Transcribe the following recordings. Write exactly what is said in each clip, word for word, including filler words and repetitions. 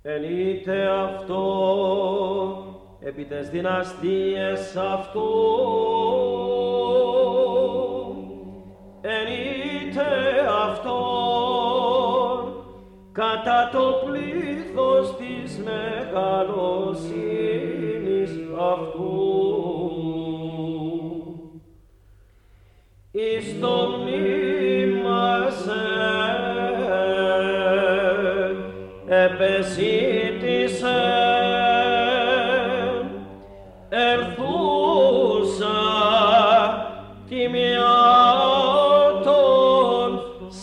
Ενείται αυτό επί τες δυναστείες αυτού, ενείται αυτό κατά το πλήθος της μεγαλοσύνης αυτού. Εις το μνήμα σε επεσήτησε ερθούσα τιμιά των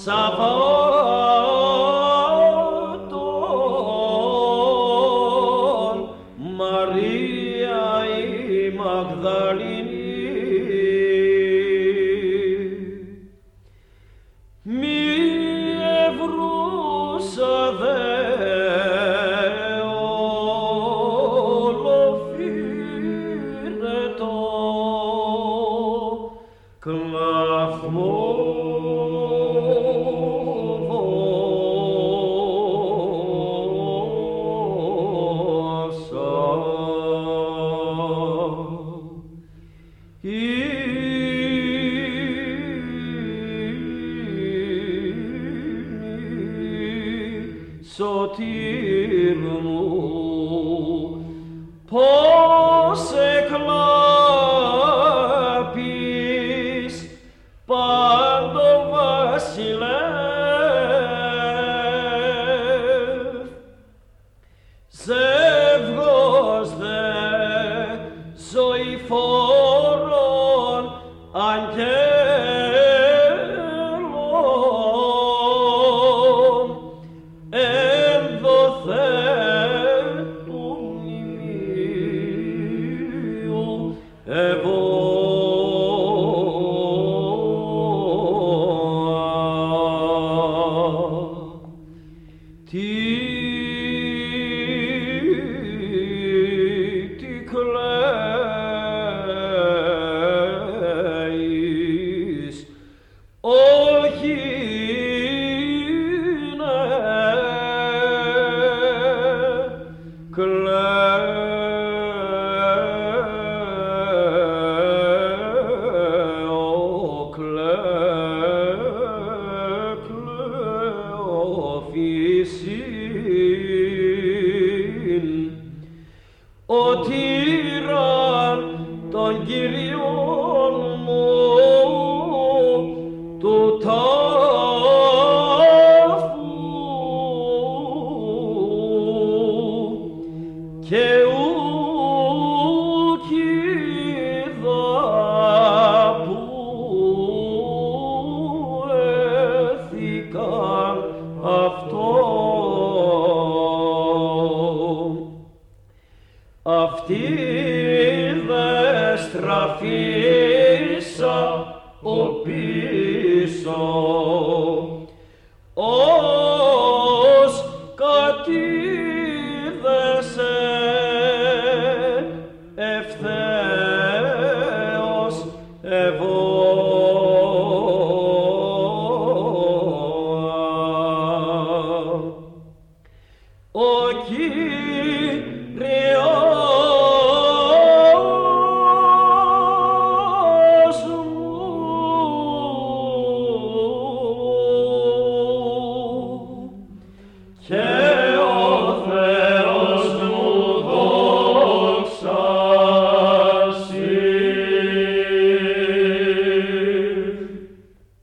Σαββάτων Μαρία η Μαγδαληνή. Μη ευρούσα δε σωτήρ μου, πώς εκλάπεις πάντο βασιλεύ, ζεύγος δε ζωηφόρων αγγέλων, ο τύραν των Κυριών μου του τάφου και ουκ είδα που έθηκαν αυτό. Αυτή δε στραφίσα ο πίσω, ως κατήδεσε ευθέως ευώ. Ο Κύριος